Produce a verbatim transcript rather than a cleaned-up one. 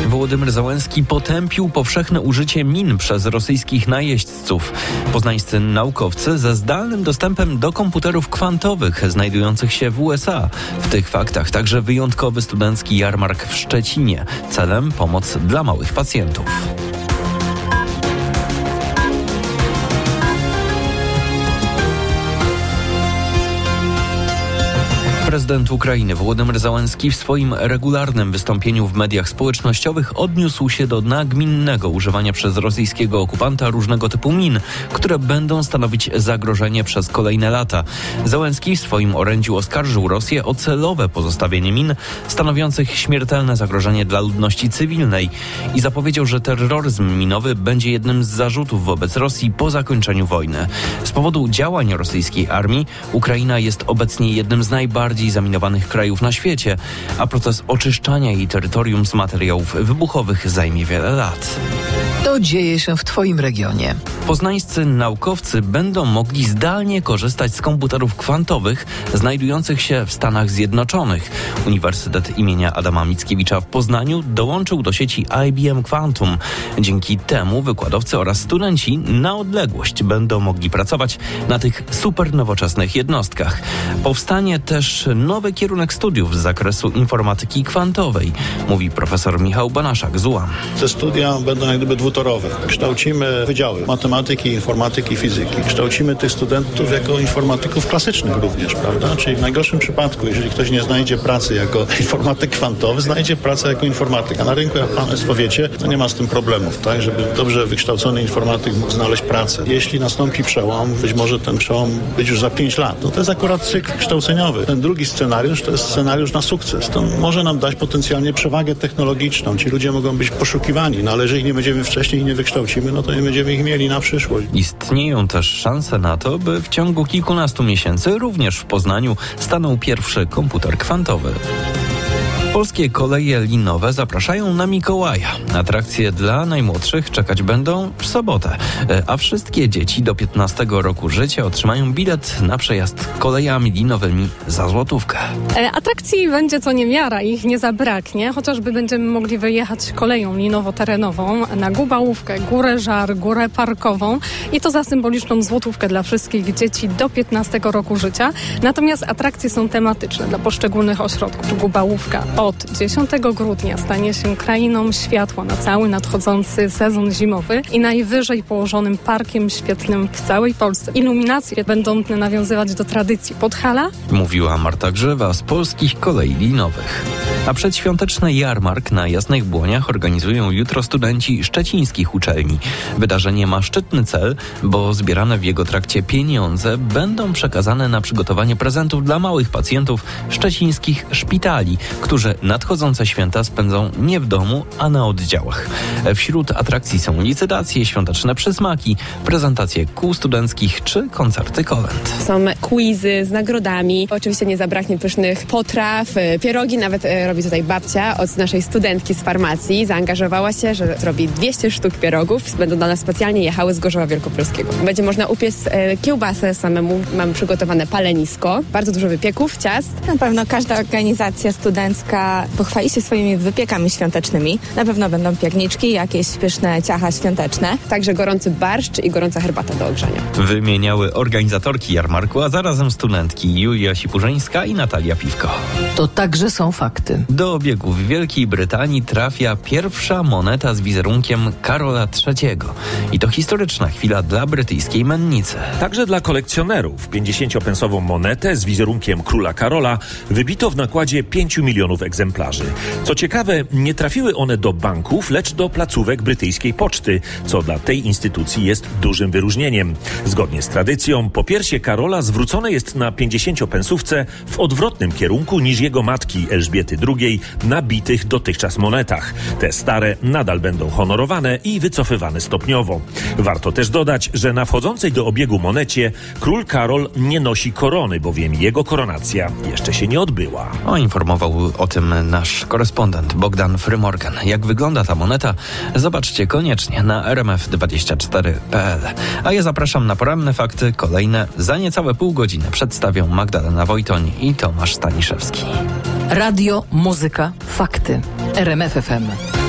Wołodymyr Zełenski potępił powszechne użycie min przez rosyjskich najeźdźców. Poznańscy naukowcy ze zdalnym dostępem do komputerów kwantowych znajdujących się w U S A. W tych faktach także wyjątkowy studencki jarmark w Szczecinie. Celem pomoc dla małych pacjentów. Prezydent Ukrainy Wołodymyr Zełenski w swoim regularnym wystąpieniu w mediach społecznościowych odniósł się do nagminnego używania przez rosyjskiego okupanta różnego typu min, które będą stanowić zagrożenie przez kolejne lata. Zełenski w swoim orędziu oskarżył Rosję o celowe pozostawienie min stanowiących śmiertelne zagrożenie dla ludności cywilnej i zapowiedział, że terroryzm minowy będzie jednym z zarzutów wobec Rosji po zakończeniu wojny. Z powodu działań rosyjskiej armii Ukraina jest obecnie jednym z najbardziej zaminowanych krajów na świecie, a proces oczyszczania jej terytorium z materiałów wybuchowych zajmie wiele lat. To dzieje się w Twoim regionie. Poznańscy naukowcy będą mogli zdalnie korzystać z komputerów kwantowych znajdujących się w Stanach Zjednoczonych. Uniwersytet imienia Adama Mickiewicza w Poznaniu dołączył do sieci I B M Quantum. Dzięki temu wykładowcy oraz studenci na odległość będą mogli pracować na tych supernowoczesnych jednostkach. Powstanie też nowy kierunek studiów z zakresu informatyki kwantowej, mówi profesor Michał Banaszak z U A M. Te studia będą jak gdyby dwutorowe. Kształcimy wydziały matematyki, informatyki, fizyki. Kształcimy tych studentów jako informatyków klasycznych również, prawda? Czyli w najgorszym przypadku, jeżeli ktoś nie znajdzie pracy jako informatyk kwantowy, znajdzie pracę jako informatyk. A na rynku, jak Państwo wiecie, to nie ma z tym problemów, tak? Żeby dobrze wykształcony informatyk mógł znaleźć pracę. Jeśli nastąpi przełom, być może ten przełom być już za pięć lat. No to jest akurat cykl kształceniowy. Ten drugi scenariusz to jest scenariusz na sukces. To może nam dać potencjalnie przewagę technologiczną. Ci ludzie mogą być poszukiwani, no ale jeżeli nie będziemy wcześniej ich nie wykształcimy, no to nie będziemy ich mieli na przyszłość. Istnieją też szanse na to, by w ciągu kilkunastu miesięcy również w Poznaniu stanął pierwszy komputer kwantowy. Polskie koleje linowe zapraszają na Mikołaja. Atrakcje dla najmłodszych czekać będą w sobotę, a wszystkie dzieci do piętnastego roku życia otrzymają bilet na przejazd kolejami linowymi za złotówkę. Atrakcji będzie co niemiara, ich nie zabraknie, chociażby będziemy mogli wyjechać koleją linowo-terenową na Gubałówkę, Górę Żar, Górę Parkową i to za symboliczną złotówkę dla wszystkich dzieci do piętnastego roku życia. Natomiast atrakcje są tematyczne dla poszczególnych ośrodków. Gubałówka od dziesiątego grudnia stanie się krainą światła na cały nadchodzący sezon zimowy i najwyżej położonym parkiem świetlnym w całej Polsce. Iluminacje będą nawiązywać do tradycji Podhala. Mówiła Marta Grzewa z Polskich Kolei Linowych. A przedświąteczny jarmark na Jasnych Błoniach organizują jutro studenci szczecińskich uczelni. Wydarzenie ma szczytny cel, bo zbierane w jego trakcie pieniądze będą przekazane na przygotowanie prezentów dla małych pacjentów szczecińskich szpitali, którzy nadchodzące święta spędzą nie w domu, a na oddziałach. Wśród atrakcji są licytacje, świąteczne przysmaki, prezentacje kół studenckich czy koncerty kolęd. Są quizy z nagrodami. Oczywiście nie zabraknie pysznych potraw, pierogi. Nawet robi tutaj babcia od naszej studentki z farmacji. Zaangażowała się, że zrobi dwieście sztuk pierogów. Będą do nas specjalnie jechały z Gorzowa Wielkopolskiego. Będzie można upiec kiełbasę samemu. Mamy przygotowane palenisko. Bardzo dużo wypieków, ciast. Na pewno każda organizacja studencka pochwali się swoimi wypiekami świątecznymi. Na pewno będą pierniczki, jakieś pyszne ciacha świąteczne. Także gorący barszcz i gorąca herbata do ogrzania. Wymieniały organizatorki jarmarku, a zarazem studentki Julia Sipurzyńska i Natalia Piwko. To także są fakty. Do obiegu w Wielkiej Brytanii trafia pierwsza moneta z wizerunkiem Karola trzeciego. I to historyczna chwila dla brytyjskiej mennicy. Także dla kolekcjonerów. pięćdziesięciopensową monetę z wizerunkiem króla Karola wybito w nakładzie pięciu milionów egzemplarzy. Co ciekawe, nie trafiły one do banków, lecz do placówek brytyjskiej poczty, co dla tej instytucji jest dużym wyróżnieniem. Zgodnie z tradycją, popiersie Karola zwrócone jest na pięćdziesięciopensówce w odwrotnym kierunku niż jego matki Elżbiety drugiej na bitych dotychczas monetach. Te stare nadal będą honorowane i wycofywane stopniowo. Warto też dodać, że na wchodzącej do obiegu monecie król Karol nie nosi korony, bowiem jego koronacja jeszcze się nie odbyła. O, informował o tym nasz korespondent Bogdan Frymorgan. Jak wygląda ta moneta? Zobaczcie koniecznie na r m f dwadzieścia cztery kropka p l. A ja zapraszam na poranne fakty. Kolejne za niecałe pół godziny przedstawią Magdalena Wojtoń i Tomasz Staniszewski. Radio, muzyka, fakty. R M F F M.